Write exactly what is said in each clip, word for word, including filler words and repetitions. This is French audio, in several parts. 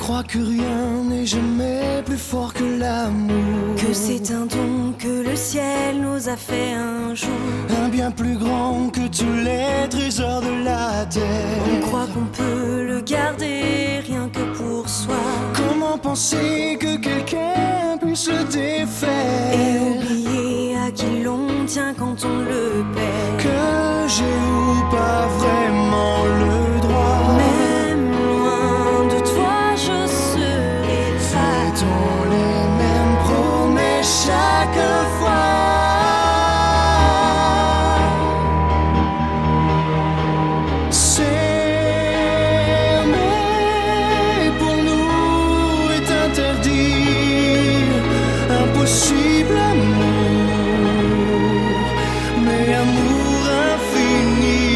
crois que rien n'est jamais plus fort que l'amour, que c'est un don que le ciel nous a fait un jour, un bien plus grand que tous les trésors de la terre. On croit qu'on peut le garder rien que pour soi. Comment penser que quelqu'un puisse le défaire et oublier à qui l'on tient quand on le perd? Que j'ai ou pas vraiment le droit, même loin de toi je serai là. Fait-on les mêmes promesses chaque fois? S'aimer pour nous est interdit, impossible amour, mais amour infini.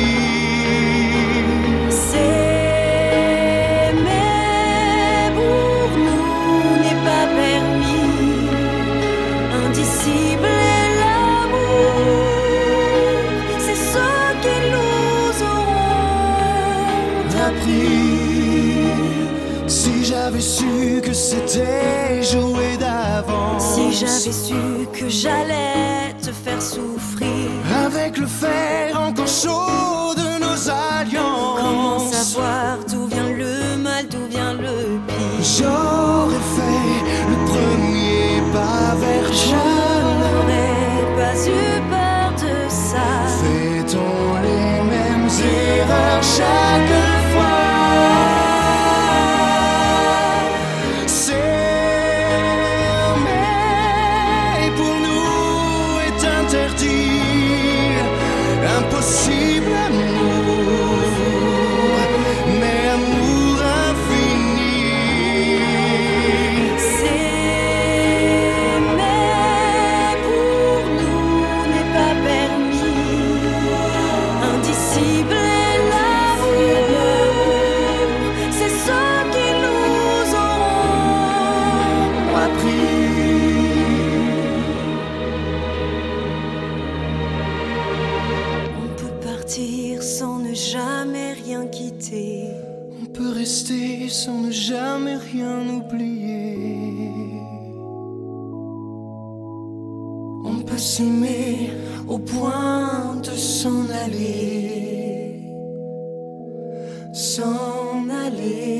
S'aimer pour nous n'est pas permis, indicible est l'amour, c'est ce qui nous auront appris. Si j'avais su que c'était joué d'avance, si j'avais su que j'allais te faire souffrir, avec le fer encore chaud de nos alliances, comment savoir d'où vient le mal, d'où vient le pire? J'aurais fait le premier pas vers Je toi, n'aurais pas eu peur de ça. Fait-on les mêmes erreurs chaque fois? S'aimer pour nous est interdit, impossible amour, mais amour infini. S'aimer pour nous n'est pas permis, indicible est l'amour, c'est ce qui nous auront Appris. On peut partir sans ne jamais rien quitter, On peut rester sans ne jamais rien oublier. On peut s'aimer au point de s'en aller, s'en aller.